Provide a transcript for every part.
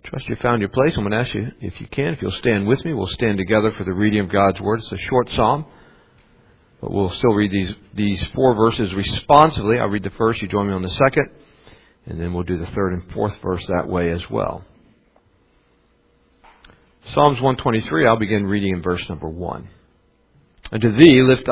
Trust you found your place. I'm going to ask you, if you'll stand with me. We'll stand together for the reading of God's Word. It's a short psalm, but we'll still read these 4 verses responsively. I'll read the first, you join me on the second, and then we'll do the third and fourth verse that way as well. Psalms 123, I'll begin reading in verse number 1. Unto thee lift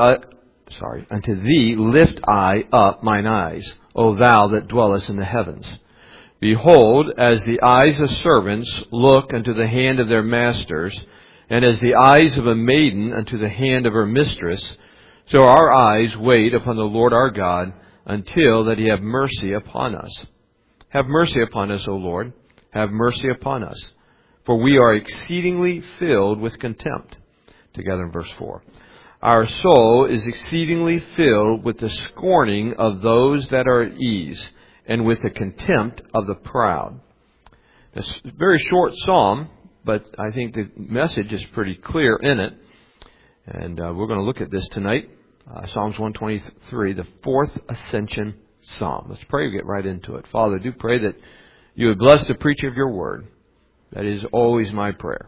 I up mine eyes, O thou that dwellest in the heavens. Behold, as the eyes of servants look unto the hand of their masters, and as the eyes of a maiden unto the hand of her mistress, so our eyes wait upon the Lord our God, until that he have mercy upon us. Have mercy upon us, O Lord, have mercy upon us, for we are exceedingly filled with contempt. Together in verse 4. Our soul is exceedingly filled with the scorning of those that are at ease, and with the contempt of the proud. It's a very short psalm, but I think the message is pretty clear in it. And we're going to look at this tonight. Psalms 123, the 4th Ascension Psalm. Let's pray and get right into it. Father, I do pray that you would bless the preacher of your word. That is always my prayer.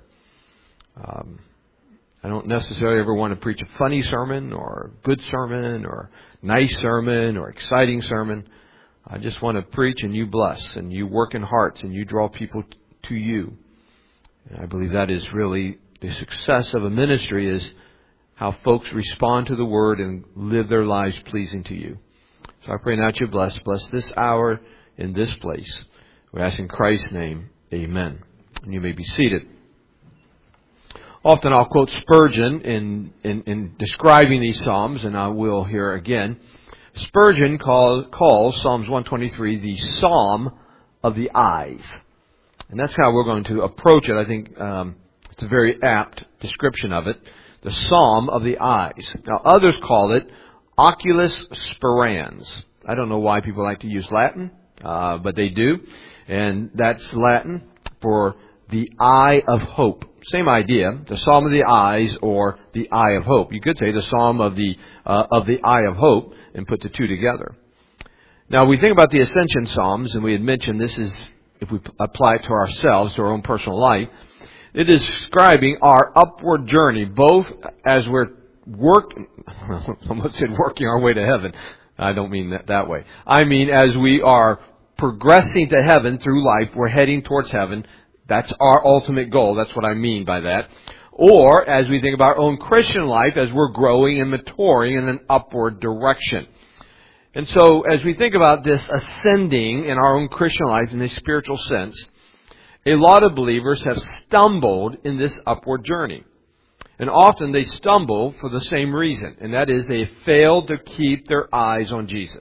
I don't necessarily ever want to preach a funny sermon or a good sermon or nice sermon or exciting sermon. I just want to preach and you bless and you work in hearts and you draw people to you. And I believe that is really the success of a ministry, is how folks respond to the Word and live their lives pleasing to you. So I pray now that you bless this hour in this place. We ask in Christ's name, amen. And you may be seated. Often I'll quote Spurgeon in describing these Psalms, and I will here again. Spurgeon calls Psalms 123 the Psalm of the Eyes. And that's how we're going to approach it. I think it's a very apt description of it. The Psalm of the Eyes. Now, others call it Oculus Sperans. I don't know why people like to use Latin, but they do. And that's Latin for the eye of hope. Same idea, the Psalm of the Eyes or the Eye of Hope. You could say the Psalm of the Eye of Hope and put the two together. Now, we think about the Ascension Psalms, and we had mentioned this is, if we apply it to ourselves, to our own personal life, it is describing our upward journey, both as we're working our way to heaven. I don't mean that way. I mean, as we are progressing to heaven through life, we're heading towards heaven. That's our ultimate goal. That's what I mean by that. Or as we think about our own Christian life, as we're growing and maturing in an upward direction. And so as we think about this ascending in our own Christian life in a spiritual sense, a lot of believers have stumbled in this upward journey. And often they stumble for the same reason, and that is they failed to keep their eyes on Jesus.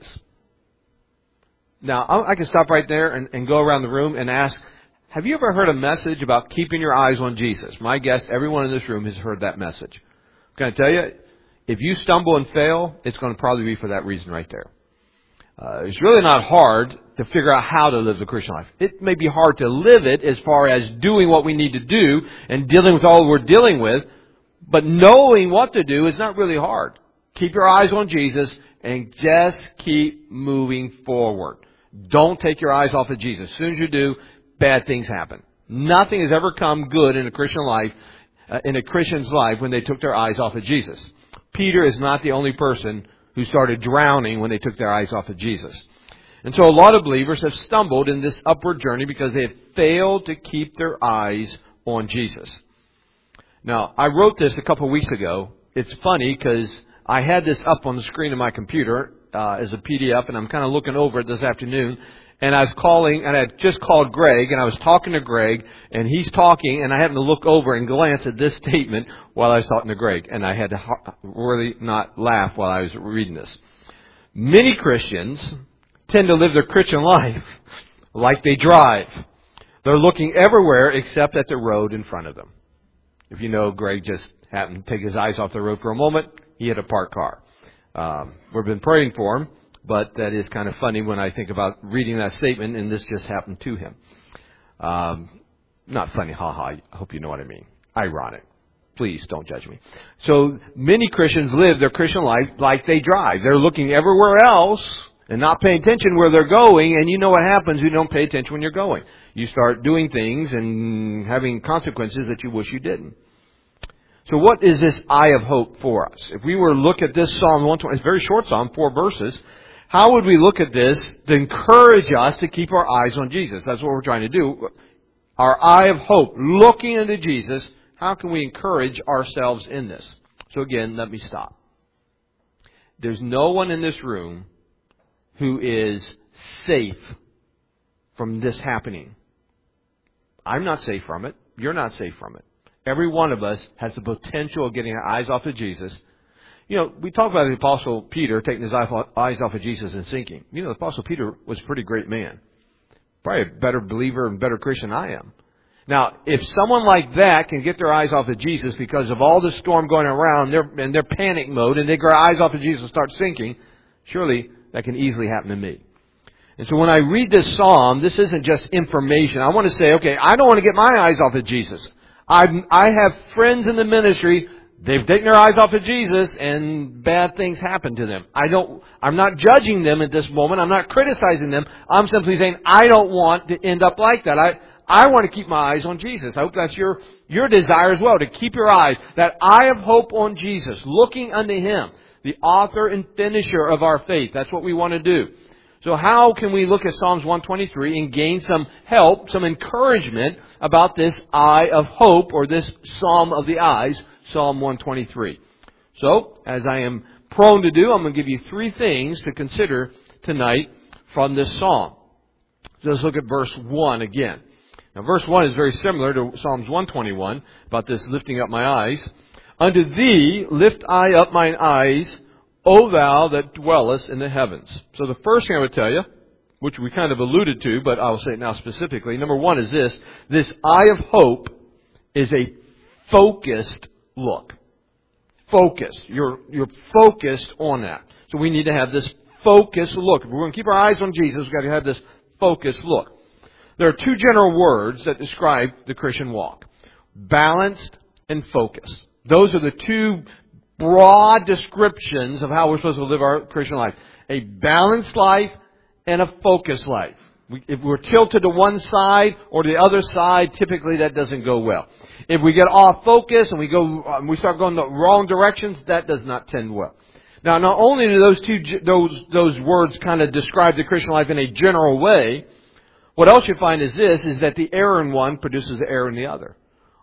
Now, I can stop right there and go around the room and ask, have you ever heard a message about keeping your eyes on Jesus? My guess, everyone in this room has heard that message. Can I tell you, if you stumble and fail, it's going to probably be for that reason right there. It's really not hard to figure out how to live the Christian life. It may be hard to live it as far as doing what we need to do and dealing with all we're dealing with, but knowing what to do is not really hard. Keep your eyes on Jesus and just keep moving forward. Don't take your eyes off of Jesus. As soon as you do, bad things happen. Nothing has ever come good in a Christian life, in a Christian's life, when they took their eyes off of Jesus. Peter is not the only person who started drowning when they took their eyes off of Jesus. And so a lot of believers have stumbled in this upward journey because they have failed to keep their eyes on Jesus. Now, I wrote this a couple of weeks ago. It's funny because I had this up on the screen of my computer as a PDF, and I'm kind of looking over it this afternoon. And I was calling, and I had just called Greg, and I was talking to Greg, and he's talking, and I happened to look over and glance at this statement while I was talking to Greg, and I had to really not laugh while I was reading this. Many Christians tend to live their Christian life like they drive. They're looking everywhere except at the road in front of them. If you know, Greg just happened to take his eyes off the road for a moment. He hit a parked car. We've been praying for him. But that is kind of funny when I think about reading that statement, and this just happened to him. Not funny, haha. I hope you know what I mean. Ironic. Please don't judge me. So many Christians live their Christian life like they drive. They're looking everywhere else and not paying attention where they're going. And you know what happens when you don't pay attention when you're going. You start doing things and having consequences that you wish you didn't. So what is this eye of hope for us? If we were to look at this Psalm 120, it's a very short Psalm, 4 verses. How would we look at this to encourage us to keep our eyes on Jesus? That's what we're trying to do. Our eye of hope, looking into Jesus. How can we encourage ourselves in this? So again, let me stop. There's no one in this room who is safe from this happening. I'm not safe from it. You're not safe from it. Every one of us has the potential of getting our eyes off of Jesus. You know, we talk about the Apostle Peter taking his eyes off of Jesus and sinking. You know, the Apostle Peter was a pretty great man. Probably a better believer and better Christian than I am. Now, if someone like that can get their eyes off of Jesus because of all the storm going around, and they're panic mode, and they get their eyes off of Jesus and start sinking, surely that can easily happen to me. And so when I read this psalm, this isn't just information. I want to say, okay, I don't want to get my eyes off of Jesus. I have friends in the ministry, they've taken their eyes off of Jesus and bad things happen to them. I'm not judging them at this moment. I'm not criticizing them. I'm simply saying I don't want to end up like that. I want to keep my eyes on Jesus. I hope that's your desire as well, to keep your eyes, that eye of hope on Jesus, looking unto Him, the author and finisher of our faith. That's what we want to do. So how can we look at Psalms 123 and gain some help, some encouragement about this eye of hope, or this Psalm of the eyes, Psalm 123? So, as I am prone to do, I'm going to give you 3 things to consider tonight from this Psalm. So let's look at verse 1 again. Now, verse 1 is very similar to Psalms 121, about this lifting up my eyes. Unto Thee lift I up mine eyes, O Thou that dwellest in the heavens. So the first thing I would tell you, which we kind of alluded to, but I'll say it now specifically. Number 1 is this. This eye of hope is a focused look. Focused. You're focused on that. So we need to have this focused look. If we're going to keep our eyes on Jesus, we've got to have this focused look. There are 2 general words that describe the Christian walk. Balanced and focused. Those are the 2 broad descriptions of how we're supposed to live our Christian life. A balanced life and a focused life. If we're tilted to one side or the other side, typically that doesn't go well. If we get off focus and we start going the wrong directions, that does not tend well. Now, not only do those words kind of describe the Christian life in a general way, what else you find is this, is that the error in one produces the error in the other.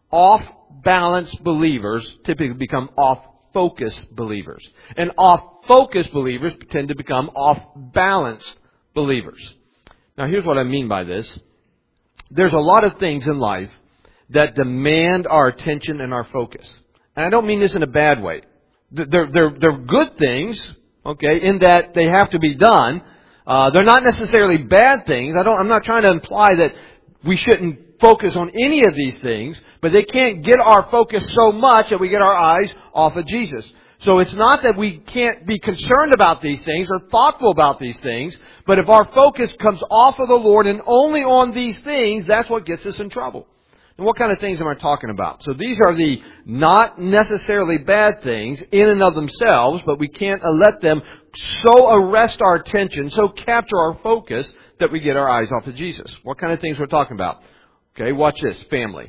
Off-balanced believers typically become off-focused believers. And off-focused believers tend to become off-balanced believers. Now, here's what I mean by this. There's a lot of things in life that demand our attention and our focus. And I don't mean this in a bad way. They're good things, okay, in that they have to be done. They're not necessarily bad things. I'm not trying to imply that we shouldn't focus on any of these things, but they can't get our focus so much that we get our eyes off of Jesus. So it's not that we can't be concerned about these things or thoughtful about these things, but if our focus comes off of the Lord and only on these things, that's what gets us in trouble. And what kind of things am I talking about? So these are the not necessarily bad things in and of themselves, but we can't let them so arrest our attention, so capture our focus that we get our eyes off of Jesus. What kind of things we're talking about? Okay, watch this. Family.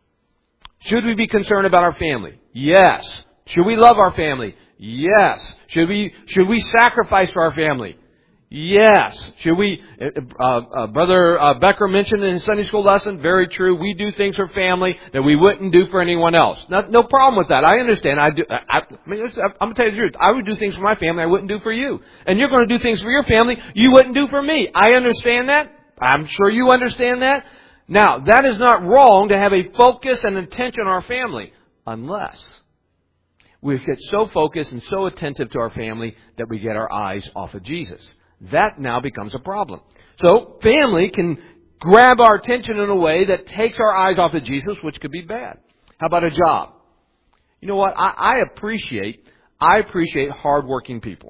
Should we be concerned about our family? Yes. Should we love our family? Yes. Should we sacrifice for our family? Yes. Should we, Brother Becker mentioned in his Sunday school lesson, very true, we do things for family that we wouldn't do for anyone else. No problem with that. I understand. I'm going to tell you the truth. I would do things for my family I wouldn't do for you. And you're going to do things for your family you wouldn't do for me. I understand that. I'm sure you understand that. Now, that is not wrong to have a focus and attention on our family, unless we get so focused and so attentive to our family that we get our eyes off of Jesus. That now becomes a problem. So, family can grab our attention in a way that takes our eyes off of Jesus, which could be bad. How about a job? You know what? I appreciate hardworking people.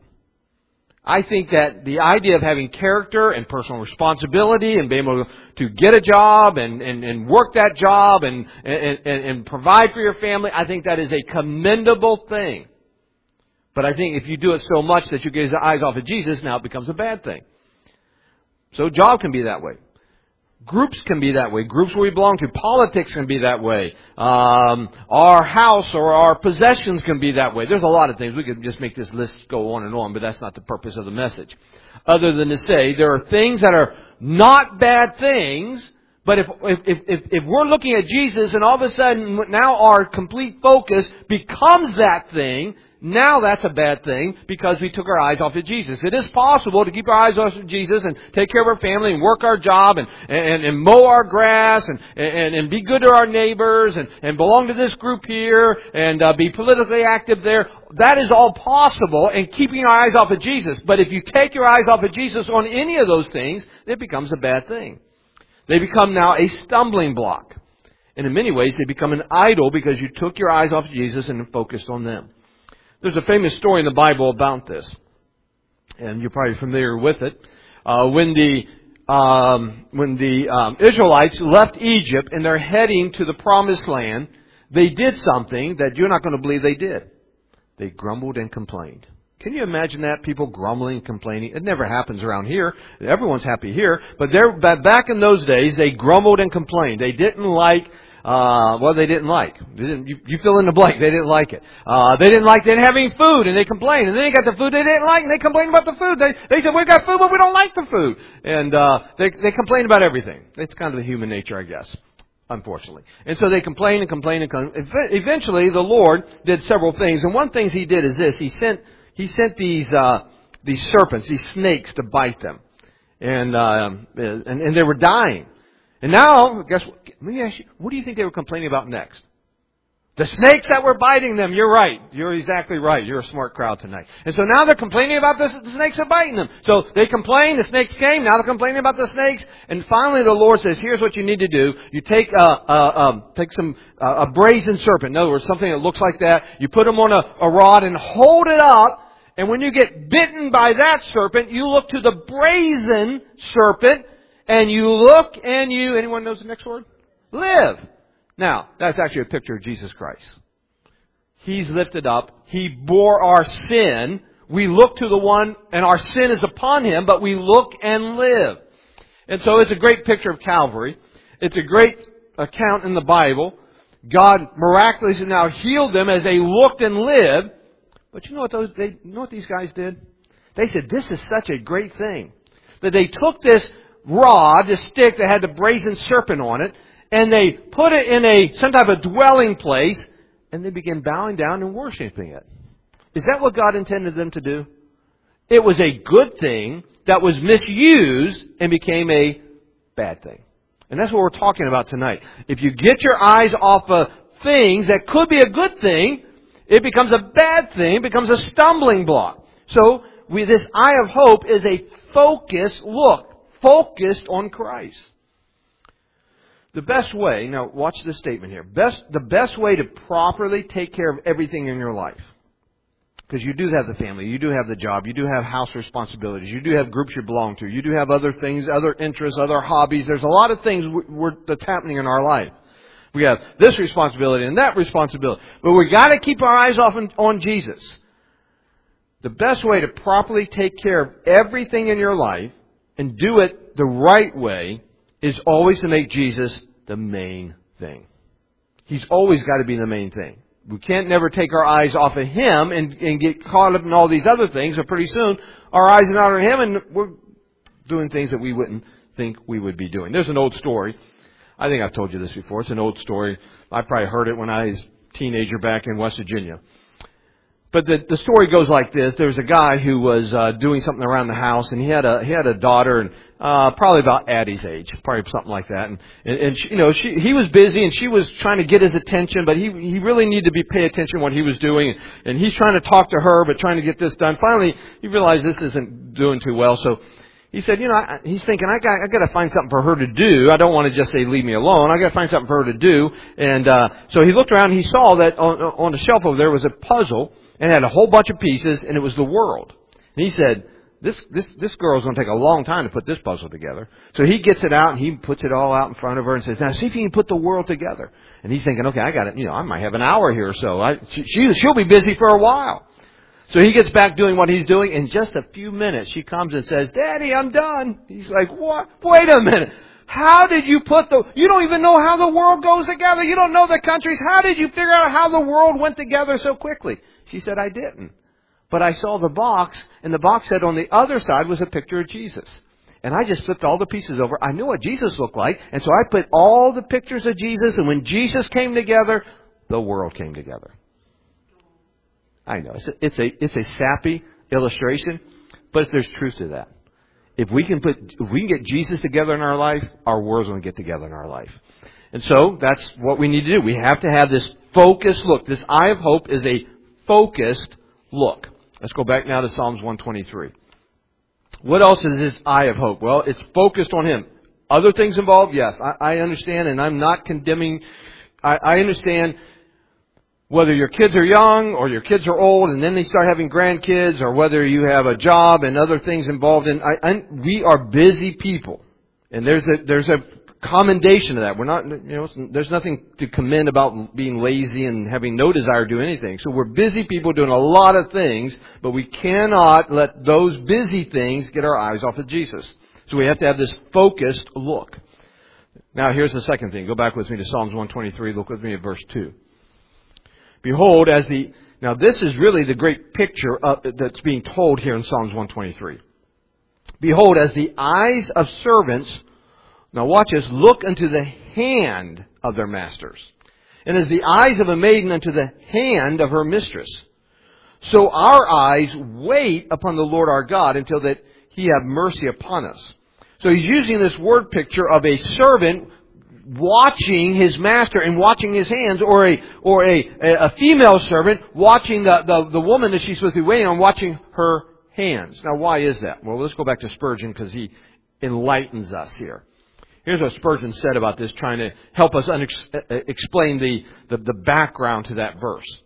I think that the idea of having character and personal responsibility and being able to get a job and work that job and provide for your family, I think that is a commendable thing. But I think if you do it so much that you get his eyes off of Jesus, now it becomes a bad thing. So job can be that way. Groups can be that way. Groups where we belong to. Politics can be that way. Our house or our possessions can be that way. There's a lot of things. We could just make this list go on and on, but that's not the purpose of the message. Other than to say there are things that are not bad things, but if we're looking at Jesus and all of a sudden now our complete focus becomes that thing, now that's a bad thing because we took our eyes off of Jesus. It is possible to keep our eyes off of Jesus and take care of our family and work our job and mow our grass and be good to our neighbors and belong to this group here and be politically active there. That is all possible and keeping our eyes off of Jesus. But if you take your eyes off of Jesus on any of those things, it becomes a bad thing. They become now a stumbling block. And in many ways, they become an idol because you took your eyes off of Jesus and focused on them. There's a famous story in the Bible about this, and you're probably familiar with it. When the Israelites left Egypt and they're heading to the Promised Land, they did something that you're not going to believe they did. They grumbled and complained. Can you imagine that? People grumbling and complaining. It never happens around here. Everyone's happy here. But back in those days, they grumbled and complained. They didn't like they didn't like. You fill in the blank. They didn't like it. They didn't have any food, and they complained. And then they got the food they didn't like, and they complained about the food. They said, we got food, but we don't like the food. And they complained about everything. It's kind of the human nature, I guess, unfortunately. And so they complained and complained and complained. Eventually, the Lord did several things. And one thing He did is this. He sent these serpents, these snakes, to bite them. And they were dying. And now, guess what? Let me ask you, what do you think they were complaining about next? The snakes that were biting them. You're right. You're exactly right. You're a smart crowd tonight. And so now they're complaining about the snakes are biting them. So they complain, the snakes came, now they're complaining about the snakes. And finally the Lord says, here's what you need to do. You take a brazen serpent. In other words, something that looks like that. You put them on a rod and hold it up. And when you get bitten by that serpent, you look to the brazen serpent. And you look and anyone knows the next word? Live. Now, that's actually a picture of Jesus Christ. He's lifted up. He bore our sin. We look to the one, and our sin is upon Him, but we look and live. And so it's a great picture of Calvary. It's a great account in the Bible. God miraculously now healed them as they looked and lived. But you know what these guys did? They said, this is such a great thing. That they took this rod, this stick that had the brazen serpent on it, and they put it in some type of dwelling place, and they began bowing down and worshiping it. Is that what God intended them to do? It was a good thing that was misused and became a bad thing. And that's what we're talking about tonight. If you get your eyes off of things that could be a good thing, it becomes a bad thing, it becomes a stumbling block. So this eye of hope is a focused look. Focused on Christ. The best way, now watch this statement here. The best way to properly take care of everything in your life. Because you do have the family, you do have the job, you do have house responsibilities, you do have groups you belong to, you do have other things, other interests, other hobbies. There's a lot of things that's happening in our life. We have this responsibility and that responsibility. But we've got to keep our eyes off on Jesus. The best way to properly take care of everything in your life and do it the right way is always to make Jesus the main thing. He's always got to be the main thing. We can't never take our eyes off of Him and get caught up in all these other things. So pretty soon, our eyes are not on Him and we're doing things that we wouldn't think we would be doing. There's an old story. I think I've told you this before. It's an old story. I probably heard it when I was a teenager back in West Virginia. But the story goes like this. There was a guy who was doing something around the house, and he had a daughter, and probably about Addie's age, probably something like that. And he was busy, and she was trying to get his attention, but he really needed to pay attention to what he was doing. And he's trying to talk to her, but trying to get this done. Finally, he realized this isn't doing too well, so he said, he's thinking, I got to find something for her to do. I don't want to just say, leave me alone. I got to find something for her to do. And so he looked around and he saw that on the shelf over there was a puzzle and it had a whole bunch of pieces, and it was the world. And he said, this girl's going to take a long time to put this puzzle together. So he gets it out and he puts it all out in front of her and says, now see if you can put the world together. And he's thinking, okay, I got it. I might have an hour here or so. She'll be busy for a while. So he gets back doing what he's doing. In just a few minutes, she comes and says, Daddy, I'm done. He's like, what? Wait a minute. How did you you don't even know how the world goes together. You don't know the countries. How did you figure out how the world went together so quickly? She said, I didn't. But I saw the box, and the box said on the other side was a picture of Jesus. And I just flipped all the pieces over. I knew what Jesus looked like, and so I put all the pictures of Jesus, and when Jesus came together, the world came together. I know, it's a sappy illustration, but there's truth to that. If we can get Jesus together in our life, our world's going to get together in our life. And so that's what we need to do. We have to have this focused look. This eye of hope is a focused look. Let's go back now to Psalms 123. What else is this eye of hope? Well, it's focused on Him. Other things involved? Yes, I understand, and I'm not condemning. I understand whether your kids are young or your kids are old and then they start having grandkids, or whether you have a job and other things involved in. We are busy people, and there's a commendation to that. We're not, there's nothing to commend about being lazy and having no desire to do anything. So we're busy people doing a lot of things, but we cannot let those busy things get our eyes off of Jesus. So we have to have this focused look. Now here's the second thing. Go back with me to Psalms 123. Look with me at verse 2. Behold, now this is really the great picture that's being told here in Psalms 123. Behold, as the eyes of servants, now watch this, look unto the hand of their masters, and as the eyes of a maiden unto the hand of her mistress, so our eyes wait upon the Lord our God until that He have mercy upon us. So he's using this word picture of a servant watching his master and watching his hands, or a female servant watching the woman that she's supposed to be waiting on, watching her hands. Now, why is that? Well, let's go back to Spurgeon, because he enlightens us here. Here's what Spurgeon said about this, trying to help us explain the background to that verse.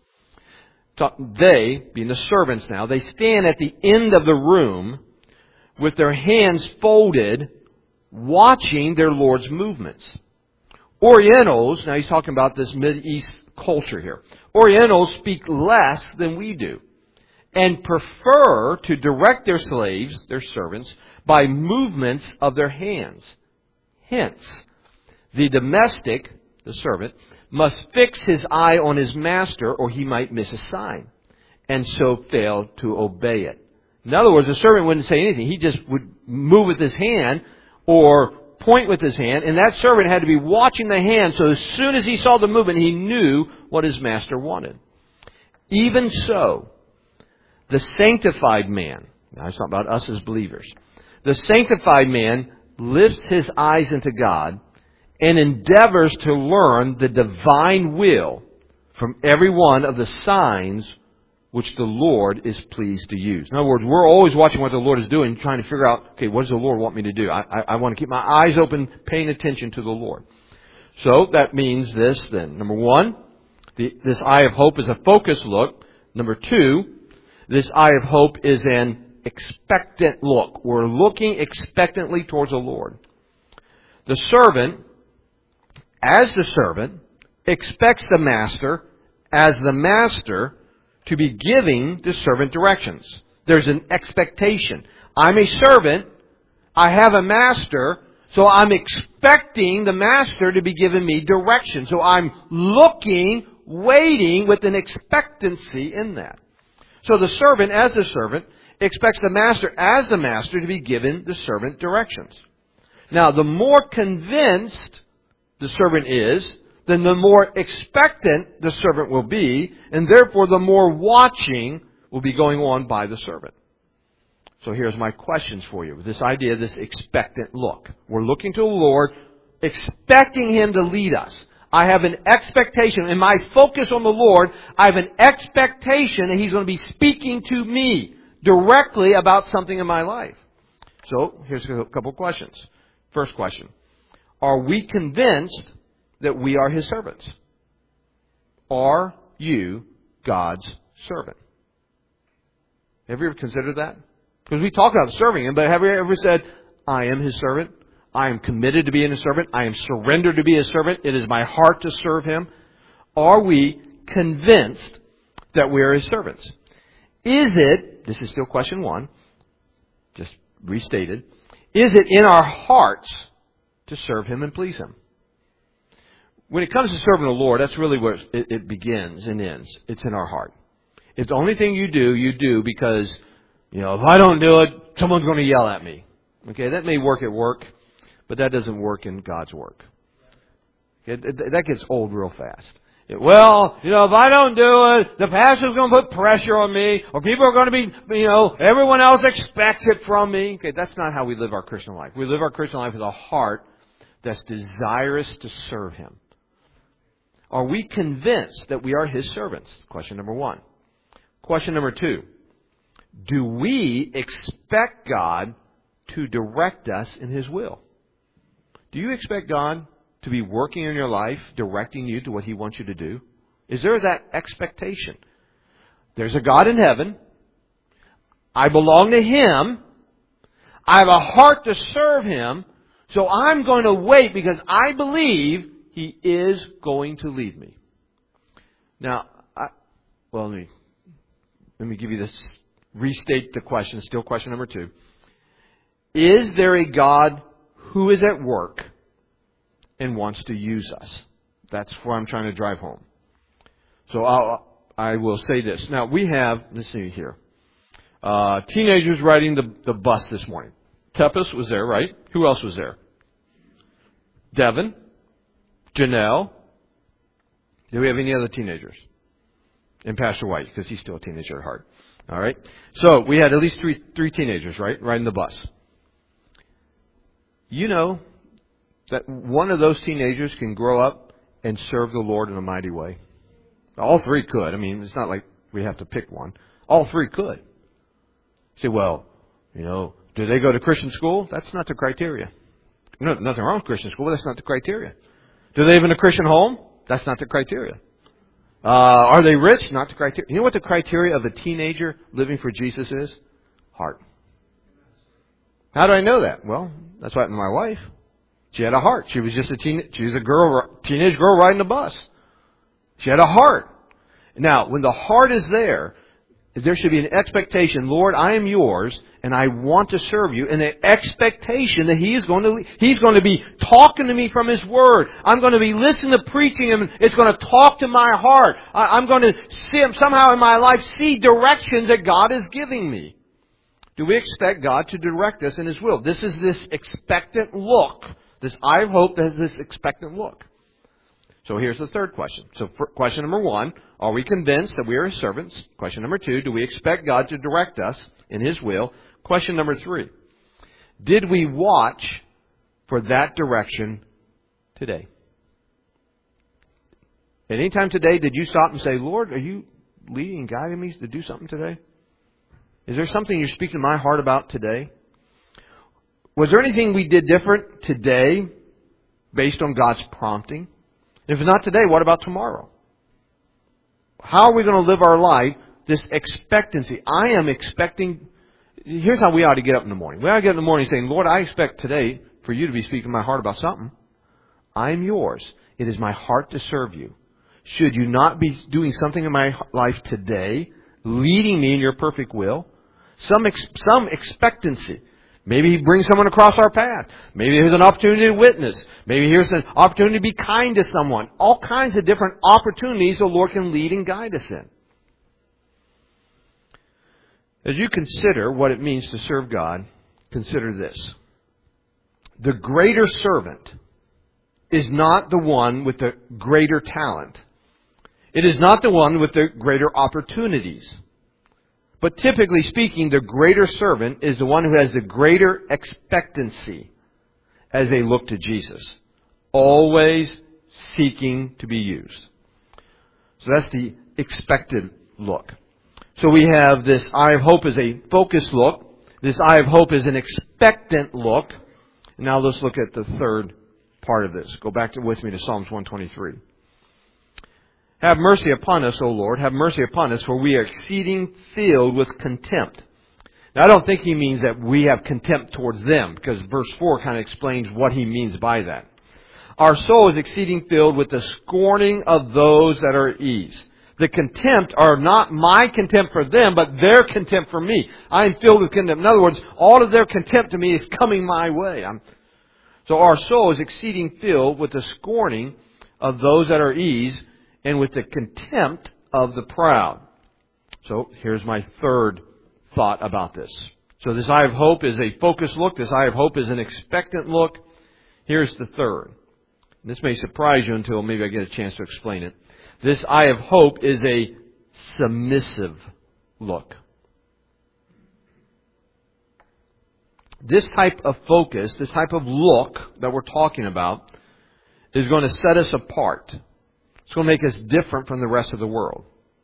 They, being the servants now, they stand at the end of the room with their hands folded, watching their Lord's movements. Orientals, now he's talking about this Mideast culture here. Orientals speak less than we do and prefer to direct their slaves, their servants, by movements of their hands. Hence, the domestic, the servant, must fix his eye on his master or he might miss a sign and so fail to obey it. In other words, the servant wouldn't say anything. He just would move with his hand or point with his hand, and that servant had to be watching the hand, so as soon as he saw the movement, he knew what his master wanted. Even so, the sanctified man, now I'm talking about us as believers, the sanctified man lifts his eyes into God and endeavors to learn the divine will from every one of the signs which the Lord is pleased to use. In other words, we're always watching what the Lord is doing, trying to figure out, okay, what does the Lord want me to do? I want to keep my eyes open, paying attention to the Lord. So that means this then. Number one, this eye of hope is a focused look. Number two, this eye of hope is an expectant look. We're looking expectantly towards the Lord. The servant, as the servant, expects the master, as the master, to be giving the servant directions. There's an expectation. I'm a servant. I have a master. So I'm expecting the master to be giving me direction. So I'm looking, waiting with an expectancy in that. So the servant, as the servant, expects the master, as the master, to be giving the servant directions. Now, the more convinced the servant is, then the more expectant the servant will be, and therefore the more watching will be going on by the servant. So here's my questions for you. This idea of this expectant look. We're looking to the Lord, expecting Him to lead us. I have an expectation. In my focus on the Lord, I have an expectation that He's going to be speaking to me directly about something in my life. So here's a couple questions. First question. Are we convinced that we are His servants? Are you God's servant? Have you ever considered that? Because we talk about serving Him, but have you ever said, I am His servant? I am committed to being His servant. I am surrendered to be His servant. It is my heart to serve Him. Are we convinced that we are His servants? Is it, this is still question 1, just restated, is it in our hearts to serve Him and please Him? When it comes to serving the Lord, that's really where it begins and ends. It's in our heart. If the only thing you do because, if I don't do it, someone's going to yell at me. Okay, that may work at work, but that doesn't work in God's work. Okay, that gets old real fast. Well, if I don't do it, the pastor's going to put pressure on me, or people are going to be, everyone else expects it from me. Okay, that's not how we live our Christian life. We live our Christian life with a heart that's desirous to serve Him. Are we convinced that we are His servants? Question number 1. Question number 2. Do we expect God to direct us in His will? Do you expect God to be working in your life, directing you to what He wants you to do? Is there that expectation? There's a God in heaven. I belong to Him. I have a heart to serve Him. So I'm going to wait because I believe He is going to lead me. Now, let me give you this, restate the question, still question number 2. Is there a God who is at work and wants to use us? That's what I'm trying to drive home. So I will say this. Now, we have, let's see here, teenagers riding the bus this morning. Tepis was there, right? Who else was there? Devin? Janelle? Do we have any other teenagers? And Pastor White, because he's still a teenager at heart. All right? So, we had at least three teenagers, right? Riding the bus. You know that one of those teenagers can grow up and serve the Lord in a mighty way. All 3 could. I mean, it's not like we have to pick one. All 3 could. You say, well, do they go to Christian school? That's not the criteria. No, nothing wrong with Christian school, but that's not the criteria. Do they live in a Christian home? That's not the criteria. Are they rich? Not the criteria. You know what the criteria of a teenager living for Jesus is? Heart. How do I know that? Well, that's what happened to my wife. She had a heart. She was just she was a teenage girl riding a bus. She had a heart. Now, when the heart is there should be an expectation, Lord, I am yours, and I want to serve you, and an expectation that He's going to be talking to me from His Word. I'm going to be listening to preaching, and it's going to talk to my heart. I'm going to somehow in my life see directions that God is giving me. Do we expect God to direct us in His will? This is this expectant look. This I hope has this expectant look. So here's the third question. So question number 1, are we convinced that we are His servants? Question number 2, do we expect God to direct us in His will? Question number 3, did we watch for that direction today? At any time today, did you stop and say, Lord, are you leading and guiding me to do something today? Is there something you're speaking to my heart about today? Was there anything we did different today based on God's prompting? If it's not today, what about tomorrow? How are we going to live our life? This expectancy. I am expecting. Here's how we ought to get up in the morning. We ought to get up in the morning saying, Lord, I expect today for you to be speaking to my heart about something. I am yours. It is my heart to serve you. Should you not be doing something in my life today, leading me in your perfect will? Some expectancy. Maybe He brings someone across our path. Maybe there's an opportunity to witness. Maybe here's an opportunity to be kind to someone. All kinds of different opportunities the Lord can lead and guide us in. As you consider what it means to serve God, consider this. The greater servant is not the one with the greater talent. It is not the one with the greater opportunities. But typically speaking, the greater servant is the one who has the greater expectancy as they look to Jesus. Always seeking to be used. So that's the expected look. So we have this eye of hope as a focused look. This eye of hope is an expectant look. Now let's look at the third part of this. Go back with me to Psalms 123. Have mercy upon us, O Lord. Have mercy upon us, for we are exceeding filled with contempt. Now, I don't think he means that we have contempt towards them, because verse 4 kind of explains what he means by that. Our soul is exceeding filled with the scorning of those that are at ease. The contempt are not my contempt for them, but their contempt for me. I am filled with contempt. In other words, all of their contempt to me is coming my way. So our soul is exceeding filled with the scorning of those that are ease and with the contempt of the proud. So here's my third thought about this. So this eye of hope is a focused look. This eye of hope is an expectant look. Here's the third. This may surprise you until maybe I get a chance to explain it. This eye of hope is a submissive look. This type of focus, this type of look that we're talking about is going to set us apart. It's going to make us different from the rest of the world.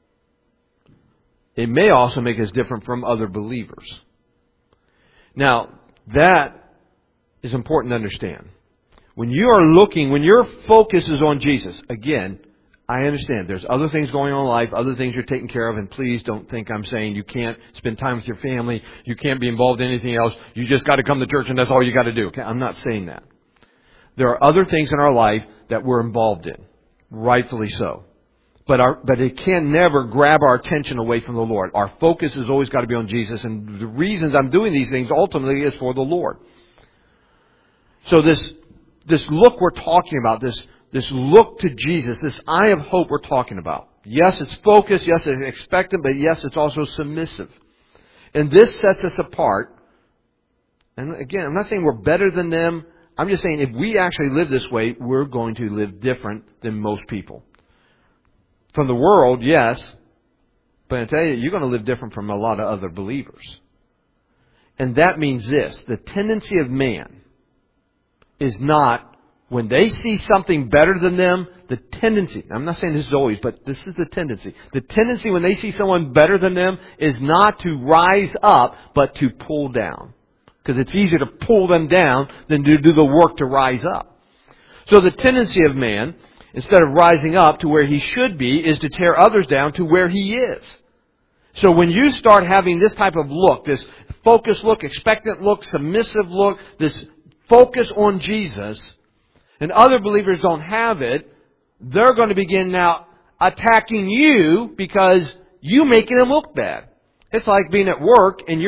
It may also make us different from other believers. Now, that is important to understand. When you are looking, when your focus is on Jesus, again, I understand there's other things going on in life, other things you're taking care of, and please don't think I'm saying you can't spend time with your family, you can't be involved in anything else, you just got to come to church and that's all you got to do. Okay? I'm not saying that. There are other things in our life that we're involved in, rightfully so. But it can never grab our attention away from the Lord. Our focus has always got to be on Jesus, and the reasons I'm doing these things ultimately is for the Lord. So this look we're talking about, this look to Jesus, this eye of hope we're talking about. Yes, it's focused. Yes, it's expectant. But yes, it's also submissive. And this sets us apart. And again, I'm not saying we're better than them. I'm just saying if we actually live this way, we're going to live different than most people. From the world, yes. But I tell you, you're going to live different from a lot of other believers. And that means this. The tendency of man is not, when they see something better than them, the tendency, I'm not saying this is always, but this is the tendency. The tendency when they see someone better than them is not to rise up, but to pull down. Because it's easier to pull them down than to do the work to rise up. So the tendency of man, instead of rising up to where he should be, is to tear others down to where he is. So when you start having this type of look, this focused look, expectant look, submissive look, this focus on Jesus, and other believers don't have it, they're going to begin now attacking you because you making them look bad. It's like being at work and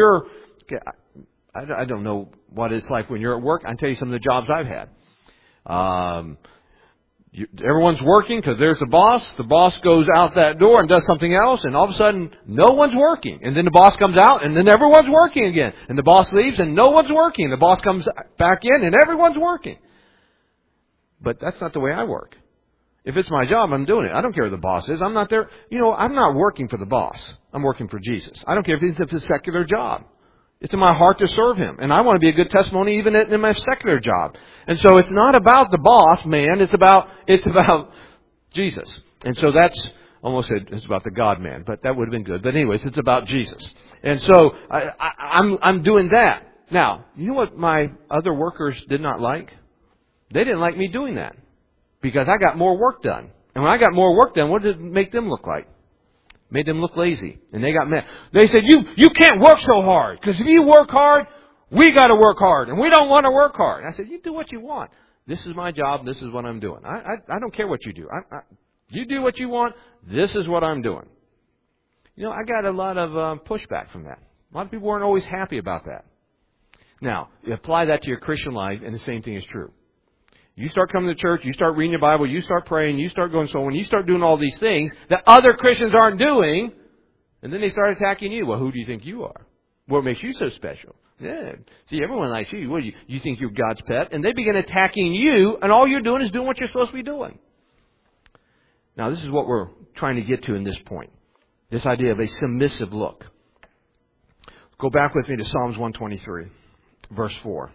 I don't know what it's like when you're at work. I can tell you some of the jobs I've had. Everyone's working because there's the boss. The boss goes out that door and does something else, and all of a sudden, no one's working. And then the boss comes out, and then everyone's working again. And the boss leaves, and no one's working. The boss comes back in, and everyone's working. But that's not the way I work. If it's my job, I'm doing it. I don't care who the boss is. I'm not there. I'm not working for the boss. I'm working for Jesus. I don't care if it's a secular job. It's in my heart to serve Him. And I want to be a good testimony even in my secular job. And so it's not about the boss, man. It's about Jesus. And so that's, almost said it's about the God man, but that would have been good. But anyways, it's about Jesus. And so I'm doing that. Now, you know what my other workers did not like? They didn't like me doing that. Because I got more work done. And when I got more work done, what did it make them look like? Made them look lazy. And they got mad. They said, you can't work so hard. Because if you work hard, we got to work hard. And we don't want to work hard. And I said, you do what you want. This is my job. This is what I'm doing. I don't care what you do. You do what you want. This is what I'm doing. I got a lot of pushback from that. A lot of people weren't always happy about that. Now, you apply that to your Christian life, and the same thing is true. You start coming to church, you start reading your Bible, you start praying, you start going so when you start doing all these things that other Christians aren't doing, and then they start attacking you. Well, who do you think you are? What makes you so special? Yeah. See, everyone likes you. What, you think you're God's pet? And they begin attacking you, and all you're doing is doing what you're supposed to be doing. Now, this is what we're trying to get to in this point. This idea of a submissive look. Go back with me to Psalms 123, verse 4.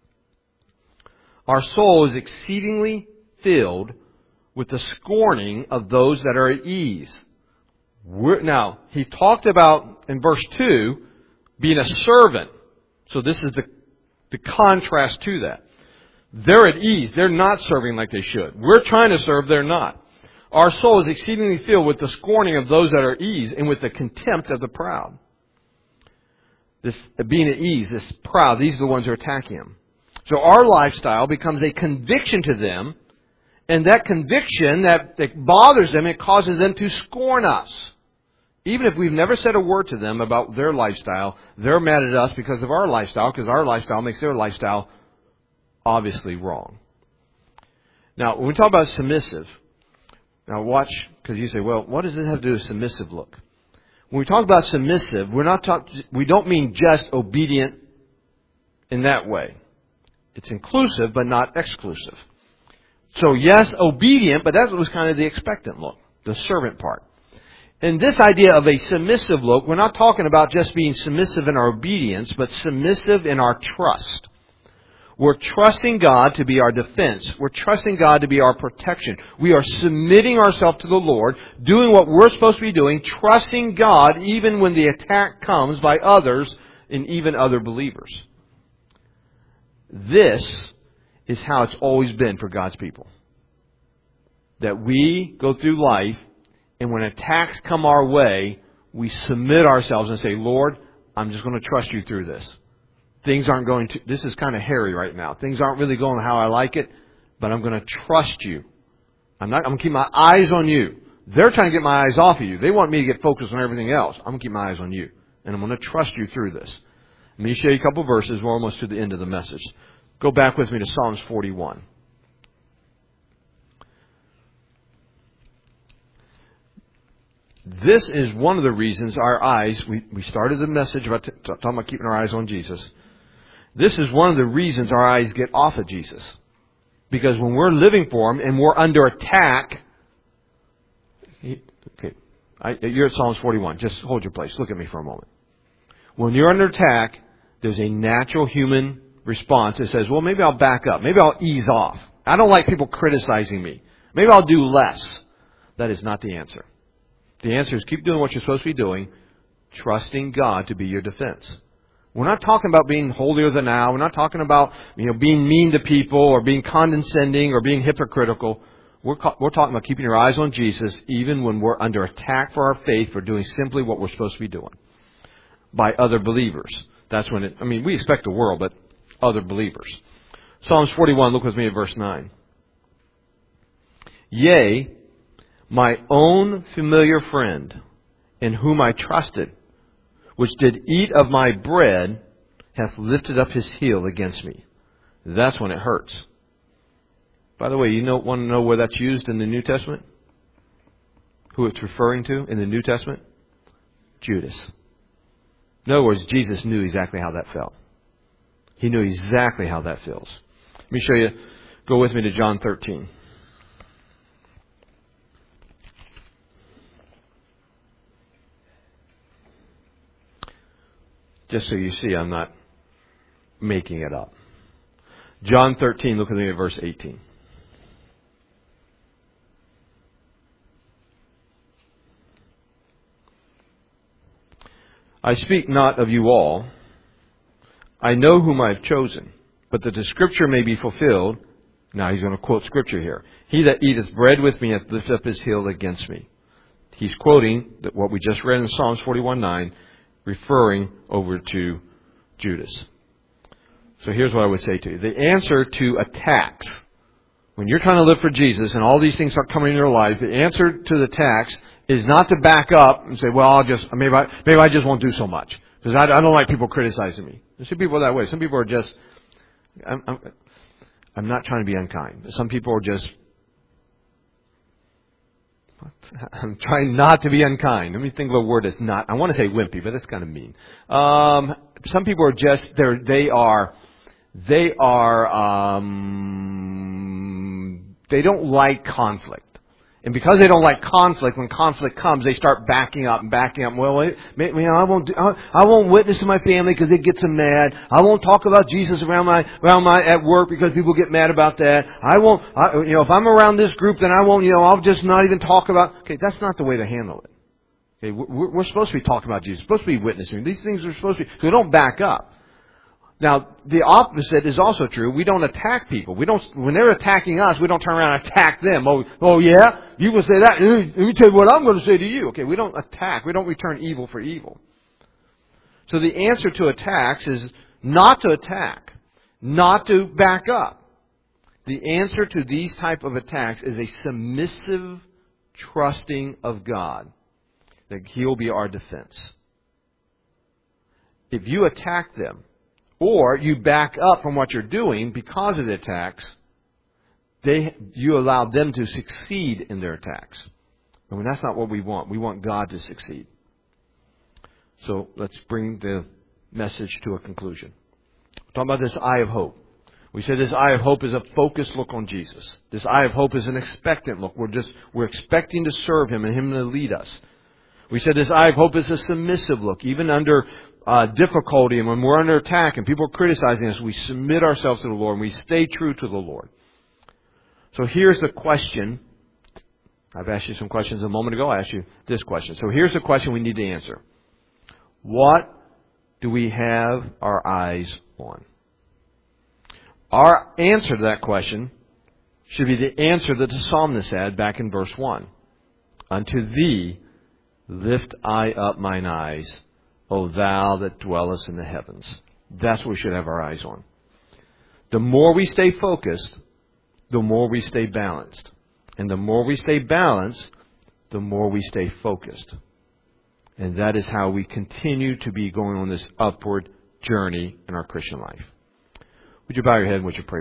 Our soul is exceedingly filled with the scorning of those that are at ease. Now, he talked about, in verse 2, being a servant. So this is the contrast to that. They're at ease. They're not serving like they should. We're trying to serve. They're not. Our soul is exceedingly filled with the scorning of those that are at ease and with the contempt of the proud. This being at ease, this proud, these are the ones who are attacking him. So our lifestyle becomes a conviction to them, And that conviction that bothers them, it causes them to scorn us. Even if we've never said a word to them about their lifestyle, they're mad at us because of our lifestyle, because our lifestyle makes their lifestyle obviously wrong. Now, when we talk about submissive, now watch, because you say, well, what does it have to do with submissive look? When we talk about submissive, we don't mean just obedient in that way. It's inclusive, but not exclusive. So yes, obedient, but that was kind of the expectant look, the servant part. And this idea of a submissive look, we're not talking about just being submissive in our obedience, but submissive in our trust. We're trusting God to be our defense. We're trusting God to be our protection. We are submitting ourselves to the Lord, doing what we're supposed to be doing, trusting God even when the attack comes by others and even other believers. This is how it's always been for God's people. That we go through life, and when attacks come our way, we submit ourselves and say, Lord, I'm just going to trust you through this. Things aren't going to, this is kind of hairy right now. Things aren't really going how I like it, but I'm going to trust you. I'm going to keep my eyes on you. They're trying to get my eyes off of you. They want me to get focused on everything else. I'm going to keep my eyes on you. And I'm going to trust you through this. Let me show you a couple verses. We're almost to the end of the message. Go back with me to Psalms 41. This is one of the reasons our eyes, we started the message about talking about keeping our eyes on Jesus. This is one of the reasons our eyes get off of Jesus. Because when we're living for Him and we're under attack, you're at Psalms 41. Just hold your place. Look at me for a moment. When you're under attack, there's a natural human response that says, well, maybe I'll back up. Maybe I'll ease off. I don't like people criticizing me. Maybe I'll do less. That is not the answer. The answer is keep doing what you're supposed to be doing, trusting God to be your defense. We're not talking about being holier than thou. We're not talking about being mean to people or being condescending or being hypocritical. We're talking about keeping your eyes on Jesus even when we're under attack for our faith for doing simply what we're supposed to be doing by other believers. That's when we expect the world, but other believers. Psalms 41, look with me at verse 9. Yea, my own familiar friend, in whom I trusted, which did eat of my bread, hath lifted up his heel against me. That's when it hurts. By the way, want to know where that's used in the New Testament? Who it's referring to in the New Testament? Judas. In other words, Jesus knew exactly how that felt. He knew exactly how that feels. Let me show you. Go with me to John 13. Just so you see, I'm not making it up. John 13, look at me at verse 18. I speak not of you all. I know whom I have chosen, but that the Scripture may be fulfilled. Now he's going to quote Scripture here. He that eateth bread with me hath lifted up his heel against me. He's quoting what we just read in Psalms 41:9, referring over to Judas. So here's what I would say to you. The answer to attacks, when you're trying to live for Jesus and all these things start coming in your life, the answer to the attacks is not to back up and say, well, maybe I just won't do so much. Because I don't like people criticizing me. There's some people that way. Some people are just, I'm not trying to be unkind. Some people are just, I'm trying not to be unkind. Let me think of a word that's not, I want to say wimpy, but that's kind of mean. Some people are just, they don't like conflict. And because they don't like conflict, when conflict comes, they start backing up. Well, I won't witness to my family because it gets them mad. I won't talk about Jesus around my at work because people get mad about that. If I'm around this group, then I won't. I'll just not even talk about. Okay, that's not the way to handle it. Okay, we're supposed to be talking about Jesus. We're supposed to be witnessing. These things are supposed to be. So we don't back up. Now, the opposite is also true. We don't attack people. When they're attacking us, we don't turn around and attack them. Oh yeah? You will say that? Let me tell you what I'm going to say to you. Okay, we don't attack. We don't return evil for evil. So the answer to attacks is not to attack, not to back up. The answer to these type of attacks is a submissive trusting of God, that He'll be our defense. If you attack them, or you back up from what you're doing because of the attacks, you allow them to succeed in their attacks. And that's not what we want. We want God to succeed. So let's bring the message to a conclusion. We're talking about this eye of hope. We said this eye of hope is a focused look on Jesus. This eye of hope is an expectant look. We're expecting to serve Him and Him to lead us. We said this eye of hope is a submissive look. Even under difficulty and when we're under attack and people are criticizing us, we submit ourselves to the Lord and we stay true to the Lord. So here's the question. I've asked you some questions a moment ago. I asked you this question. So here's the question we need to answer. What do we have our eyes on? Our answer to that question should be the answer that the psalmist had back in verse 1. Unto Thee lift I up mine eyes, O Thou that dwellest in the heavens. That's what we should have our eyes on. The more we stay focused, the more we stay balanced. And the more we stay balanced, the more we stay focused. And that is how we continue to be going on this upward journey in our Christian life. Would you bow your head and would you pray?